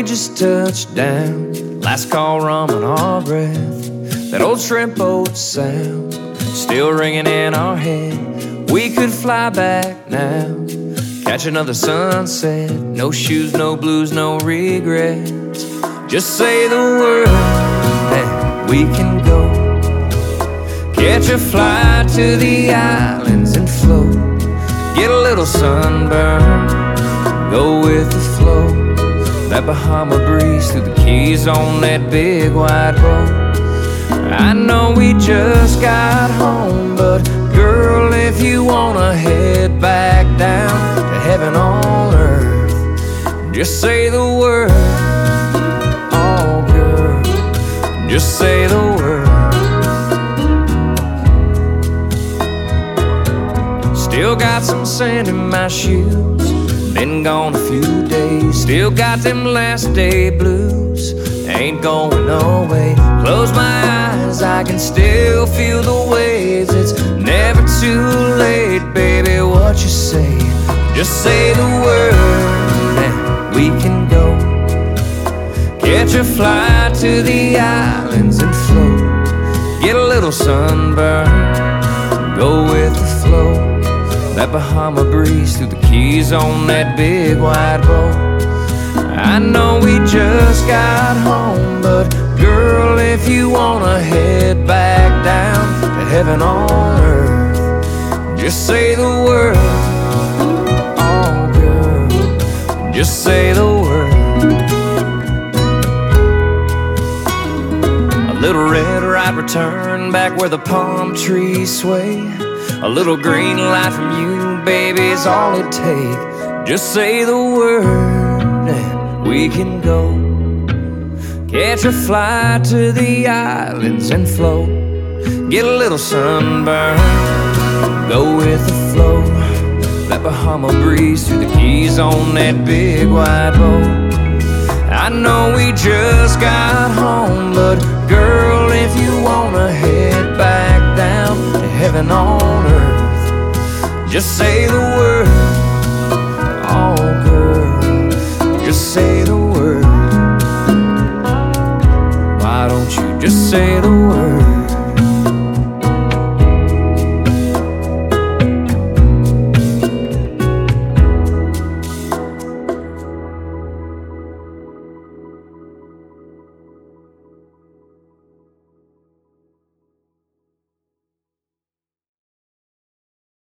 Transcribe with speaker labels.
Speaker 1: we just touched down. Last call rum on our breath. That old shrimp boat sound still ringing in our head. We could fly back now, catch another sunset. No shoes, no blues, no regrets. Just say the word and we can go. Catch a flight to the islands and float. Get a little sunburn, go with the flow. That Bahama breeze through the Keys on that big wide boat. I know we just got home, but girl, if you wanna head back down to heaven on earth, just say the word. Oh girl, just say the word. Still got some sand in my shoes, been gone a few days. Still got them last day blues, ain't going away. Close my eyes, I can still feel the waves. It's never too late, baby, what you say? Just say the word and we can go. Catch a flight to the islands and float. Get a little sunburn, go with the flow. That Bahama breeze through the Keys on that big wide boat. I know we just got home, but girl, if you wanna head back down to heaven on earth, just say the word. Oh girl, just say the word. A little red right return back where the palm trees sway. A little green light from you, baby, is all it takes. Just say the word and we can go. Catch a flight to the islands and float. Get a little sunburn, go with the flow. That Bahama breeze through the Keys on that big wide boat. I know we just got home, but girl, if you wanna head back down to heaven on earth, just say the word. Oh girl, just say the word. Why don't you just say the word?